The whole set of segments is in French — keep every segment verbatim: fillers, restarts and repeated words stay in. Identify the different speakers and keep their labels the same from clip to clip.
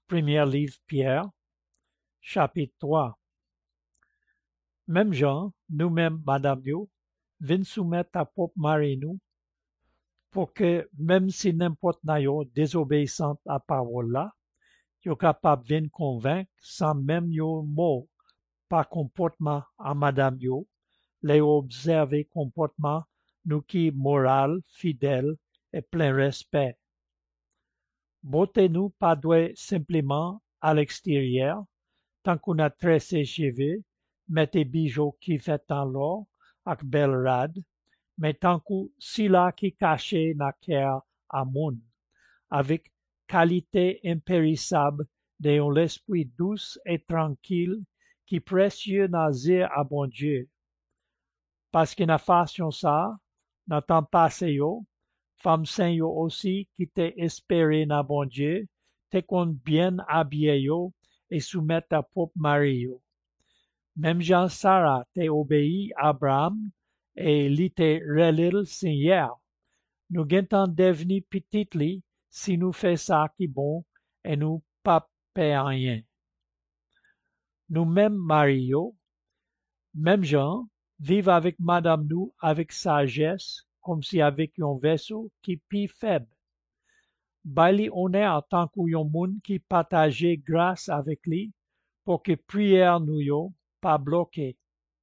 Speaker 1: Premier livre Pierre, chapitre trois. Même Jean, nous-mêmes, madame yo, vin soumettre à propre mari nous, pour que, même si n'importe na yo désobéissante à parole là, yo capable vin convaincre sans même yo mot par comportement à madame yo, les observer comportement nous qui moral, fidèle et plein respect. Beauté nous pas doit simplement à l'extérieur, tant qu'on a tressé cheveux, mettez bijoux qui fait en l'or, avec belle rade, mais tant qu'on si là qui caché na cœur à moun, avec qualité impérissable d'un l'esprit douce et tranquille qui précieux nazir à bon Dieu. Parce que na façon ça, na temps passé yo, femme saint yo aussi qui t'est espéré na bon Dieu, te qu'on bien habillé yo et soumettre à propre mari yo. Même Jean Sarah t'est obéi à Abraham et li t'est relil Seigneur. Nous guettons devenir petit li si nous fait ça qui bon et nous pas paie rien. Nous même mari yo, même Jean, vivent avec madame nous avec sagesse, comme si avec un vaisseau qui pi faible. Bali honneur tant que yon moun qui partageait grâce avec lui, pour que prière nous yo pas bloqué.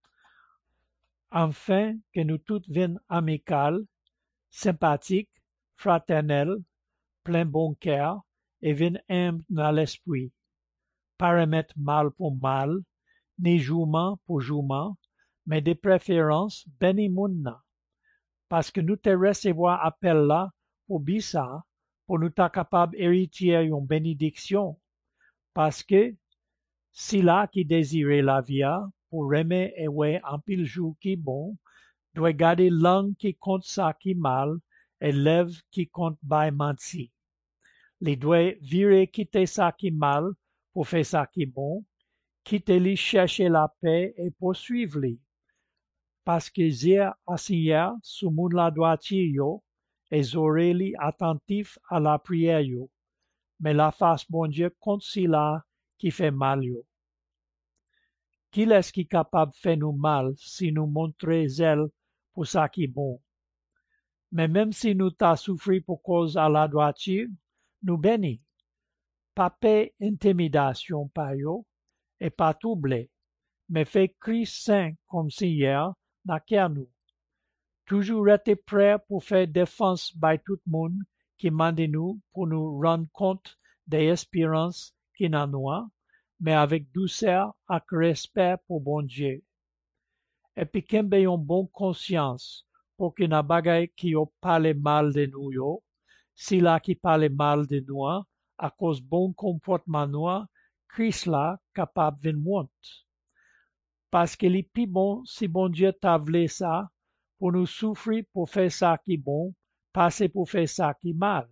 Speaker 1: Enfin, que nous toutes viennent amicales, sympathiques, fraternelles, plein bon cœur, et viennent humbles dans l'esprit. Pas remettre mal pour mal, ni jouement pour jouement, mais de préférence béni mounna. Parce que nous te recevoir appel là, pour bisa, pour nous ta capable héritier une bénédiction. Parce que, si là qui désirait la via, pour remer et ouais en pile jour qui bon, doit garder langue qui compte ça qui mal, et lèvres qui compte by mansi. Les doit virer quitter ça qui mal, pour faire ça qui bon, quitter li chercher la paix et poursuivre li. Parce que zir assis sous moun la droitier yo, et oreilles li attentifs à la prière yo, mais la face bon Dieu contre si là qui fait mal yo. Qui est-ce qui est capable de faire nous mal si nous montrons zèle pour ça qui est bon? Mais même si nous t'a souffert pour cause à la droiture, nous bénis. Pas paix intimidation par yo, et pas troubler, mais fait Christ saint comme si hier, n'a qu'à nous. Toujours être prêt pour faire défense by tout le monde qui mande nous pour nous rendre compte des espérances qui n'en ont, mais avec douceur et respect pour bon Dieu. Et puis qu'on ait une bonne conscience pour que n'a bagay qui yo parle mal de nous yo, si là qui parle mal de nous, à cause bon comportement nous, Christ là capable de monter. Parce qu'il est plus bon si bon Dieu t'a voulu ça, pour nous souffrir pour faire ça qui est bon, passer pour faire ça qui est mal.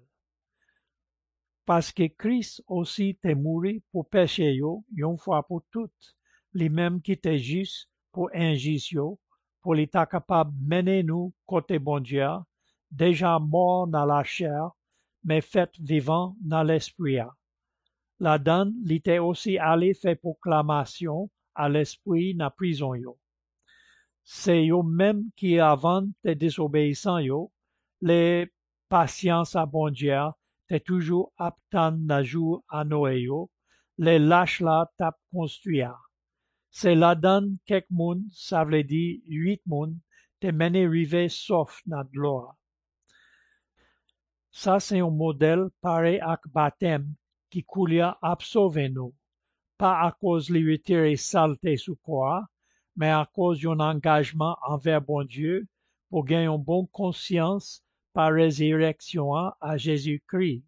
Speaker 1: Parce que Christ aussi t'est mouru pour pécher yo, une fois pour toutes, les mêmes qui t'est juste pour injuste yo, pour l'état capable de mener nous côté bon Dieu, déjà mort dans la chair, mais fait vivant dans l'esprit. La donne, l'était aussi allé faire proclamation à l'esprit dans prison yo. C'est yo même qui avant te désobéissant yo, les patience à bon Dieu, te toujours aptan na jour à Noé yo, les lâches là tap construire. C'est la donne quelques moun, ça veut dire huit moun, te mené rivé sauf na gloire. Ça c'est un modèle pareil ak baptême qui coulia absorber nous, pas à cause de retirer saleté sous quoi, mais à cause d'un engagement envers bon Dieu pour gagner une bonne conscience par résurrection à Jésus-Christ.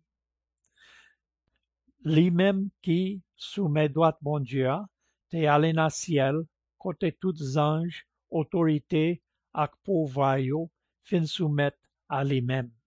Speaker 1: Lui-même qui, sous mes droites bon Dieu, t'est allé dans le ciel, côté tous anges, autorités, et pouvoir, fin soumettre à lui-même.